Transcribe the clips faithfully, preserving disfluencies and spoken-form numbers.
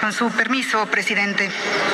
Con su permiso, presidente.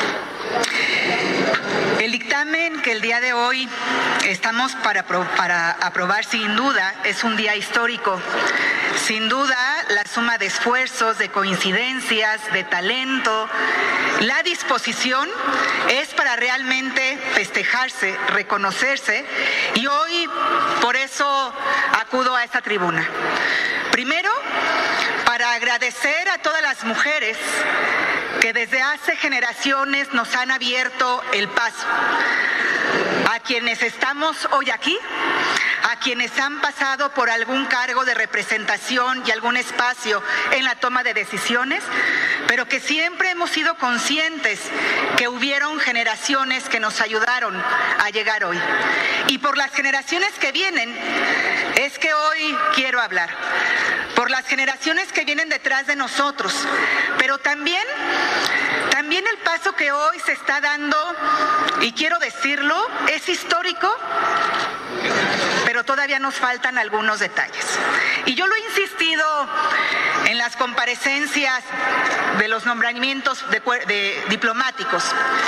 El dictamen que el día de hoy estamos para, para aprobar, sin duda, es un día histórico. Sin duda, la suma de esfuerzos, de coincidencias, de talento, la disposición es para realmente festejarse, reconocerse, y hoy por eso acudo a esta tribuna. Primero, para agradecer a todas las mujeres que desde hace generaciones nos han abierto el paso, a quienes estamos hoy aquí, a quienes han pasado por algún cargo de representación y algún espacio en la toma de decisiones, pero que siempre hemos sido conscientes que hubieron generaciones que nos ayudaron a llegar hoy. Y por las generaciones que vienen es que hoy quiero hablar, por las generaciones que vienen detrás de nosotros, pero también, también el paso que hoy se está dando, y quiero decirlo, es histórico, pero todavía nos faltan algunos detalles. Y yo lo he insistido en las comparecencias de los nombramientos de, de diplomáticos.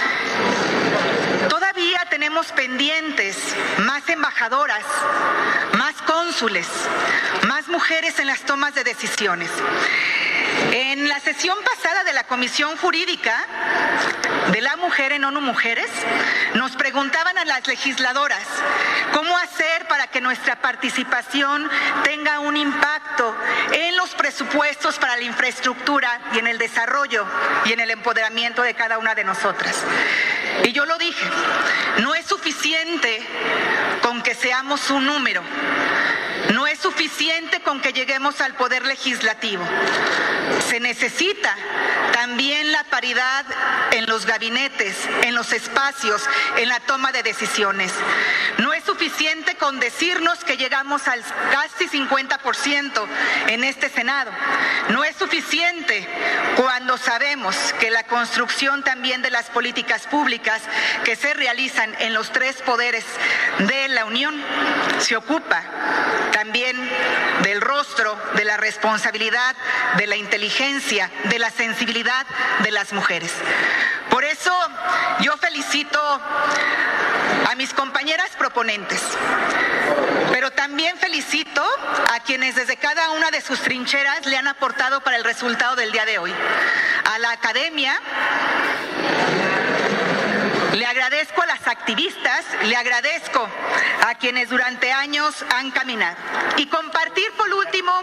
Todavía tenemos pendientes más embajadoras, más cónsules, más mujeres en las tomas de decisiones. En la sesión pasada de la Comisión Jurídica de la Mujer en ONU Mujeres, nos preguntaban a las legisladoras cómo hacer para que nuestra participación tenga un impacto en los presupuestos para la infraestructura y en el desarrollo y en el empoderamiento de cada una de nosotras. Y yo lo dije, no es suficiente con que seamos un número, no es suficiente con que lleguemos al poder legislativo. Se necesita también la paridad en los gabinetes, en los espacios, en la toma de decisiones. No es suficiente con decirnos que llegamos al casi cincuenta por ciento en este Senado. No es suficiente cuando sabemos que la construcción también de las políticas públicas que se realizan en los tres poderes de la Unión se ocupa también del rostro, de la responsabilidad, de la inteligencia, de la sensibilidad de las mujeres. Por eso yo felicito a mis compañeras proponentes, pero también felicito a quienes desde cada una de sus trincheras le han aportado para el resultado del día de hoy. A la academia, le agradezco a las activistas, le agradezco a quienes durante años han caminado. Y compartir por último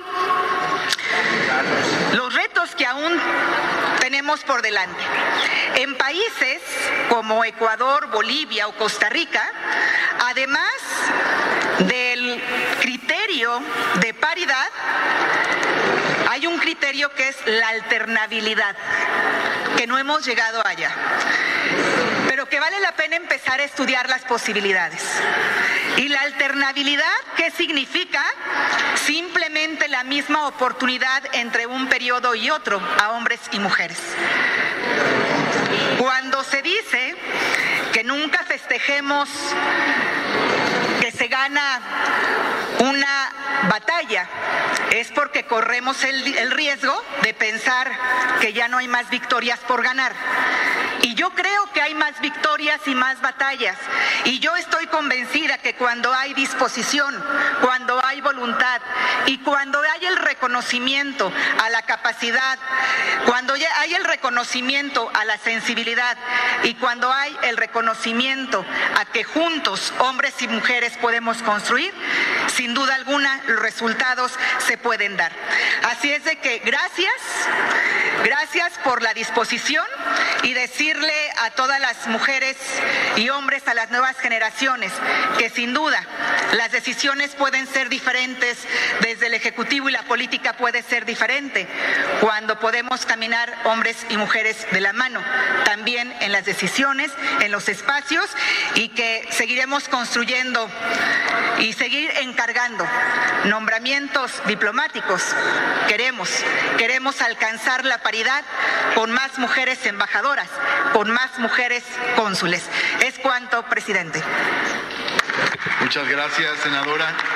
los retos que aún tenemos por delante. En países como Ecuador, Bolivia o Costa Rica, además del criterio de paridad, hay un criterio que es la alternabilidad, que no hemos llegado allá, pero que vale la pena empezar a estudiar las posibilidades. Y la alternabilidad, ¿qué significa? Simplemente la misma oportunidad entre un periodo y otro, a hombres y mujeres. Cuando se dice que nunca festejemos que se gana una batalla, es porque corremos el, el riesgo de pensar que ya no hay más victorias por ganar. Y yo creo que hay más victorias y más batallas. Y yo estoy convencida que cuando hay disposición, cuando hay voluntad y cuando hay el reconocimiento a la capacidad, cuando hay el reconocimiento a la sensibilidad y cuando hay el reconocimiento a que juntos, hombres y mujeres, podemos construir, sin duda alguna los resultados se pueden dar. Así es de que gracias, gracias por la disposición y decirle a todas las mujeres y hombres, a las nuevas generaciones, que sin duda las decisiones pueden ser diferentes desde el Ejecutivo y la política puede ser diferente cuando podemos caminar hombres y mujeres de la mano, también en las decisiones, en los espacios, y que seguiremos construyendo y seguir encargando nombramientos diplomáticos. Queremos, queremos alcanzar la paridad con más mujeres embajadoras, con más mujeres cónsules. Es cuanto, presidente. Muchas gracias, senadora.